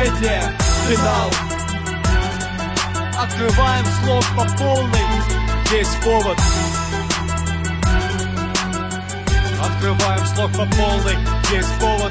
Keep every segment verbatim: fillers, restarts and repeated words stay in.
последнее, финал. Открываем слог по полной, есть повод. Открываем слог по полной, есть повод.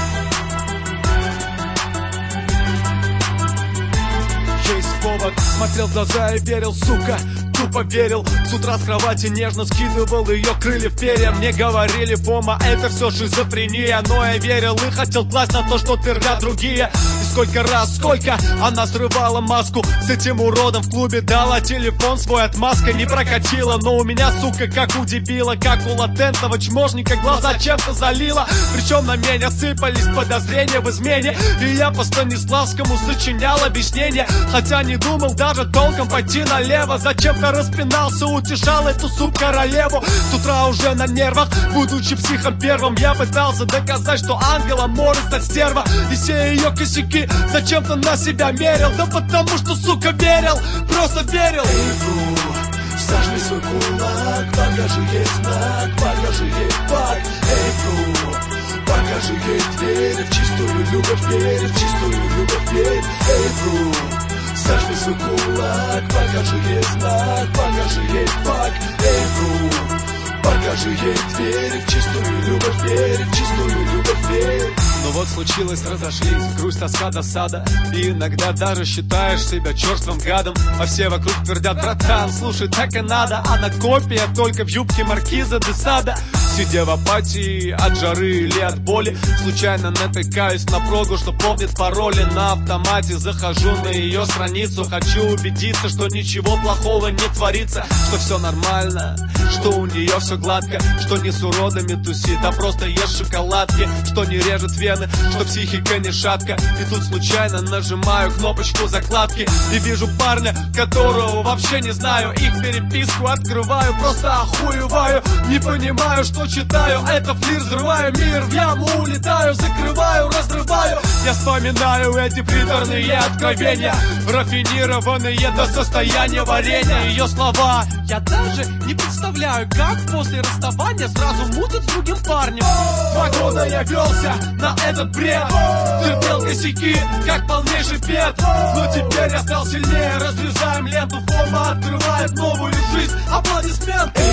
Есть повод. Смотрел в глаза и верил, сука, тупо верил. С утра с кровати нежно скидывал ее крылья в перья. Мне говорили, Фома, это все шизофрения. Но я верил и хотел класть на то, что твердят другие. И сколько раз, сколько она срывала маску. С этим уродом в клубе дала телефон свой, отмазка не прокатила. Но у меня, сука, как у дебила, как у латентного чмошника, глаза чем-то залила. Причем на меня сыпались подозрения в измене. И я по Станиславскому сочинял объяснение. Хотя не думал даже толком пойти налево. Зачем-то распинался, утешал эту суп королеву. С утра уже на нервах, будучи психом первым, я пытался доказать, что ангела может стать стерва. И все ее косяки зачем-то на себя мерил. Да потому что, сука, верил, просто верил. Эй, бро, сожми свой кулак, покажи ей знак, покажи ей факт. Эй, бро, покажи ей дверь, в чистую любовь верь, в чистую любовь верь. Эй, бро, сожми свой кулак, покажи ей знак, покажи ей факт. Эй, бро, покажи ей дверь, в чистую любовь верь, в чистую любовь верь. Ну вот случилось, разошлись, грусть, тоска, досада. И иногда даже считаешь себя черствым гадом. А все вокруг твердят, братан, слушай, так и надо. Она копия, только в юбке маркиза де Сада. Сидя в апатии от жары или от боли, случайно натыкаюсь на прогу, что помнит пароли. На автомате захожу на ее страницу. Хочу убедиться, что ничего плохого не творится, что все нормально, что у нее все гладко, что не с уродами тусит, а просто ест шоколадки, что не режет вены, что психика не шатка. И тут случайно нажимаю кнопочку закладки и вижу парня, которого вообще не знаю. Их переписку открываю, просто охуеваю. Не понимаю, что читаю, это флир, взрываю мир, в яму улетаю, закрываю, разрываю. Я вспоминаю эти приторные откровения, рафинированные до состояния варенья. Ее слова: я даже не представляю, как после расставания сразу мутит с другим парнем. Два года я велся на этот бред, терпел косяки, как полнейший пет. Но теперь я стал сильнее, разрезаем ленту. Фома открывает новую жизнь, аплодисменты.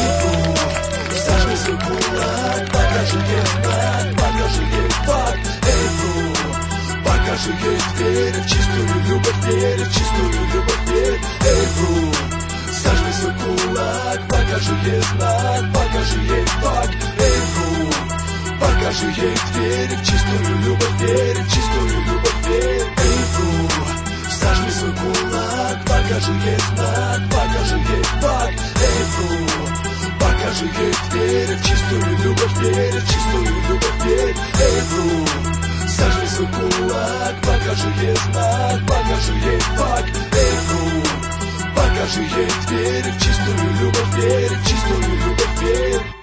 Сожми свой кулак, покажи ей знак, покажи ей факт. Эй, бро, покажи ей дверь, в чистую любовь верь, в чистую любовь верь. Эй, бро, сожми свой кулак, покажи ей знак, покажи ей факт. Эй, бро, покажи ей дверь, в чистую любовь верь, в чистую любовь верь. Эй, бро, сожми свой кулак, покажи ей знак, покажи ей факт. Эй, бро, покажи ей дверь, в чистую любовь верь, в чистую любовь верь. Эй, бро, сожми свой кулак, покажи ей знак, покажи ей факт. Эй, бро, покажи ей дверь, в чистую любовь верь, в чистую любовь верь.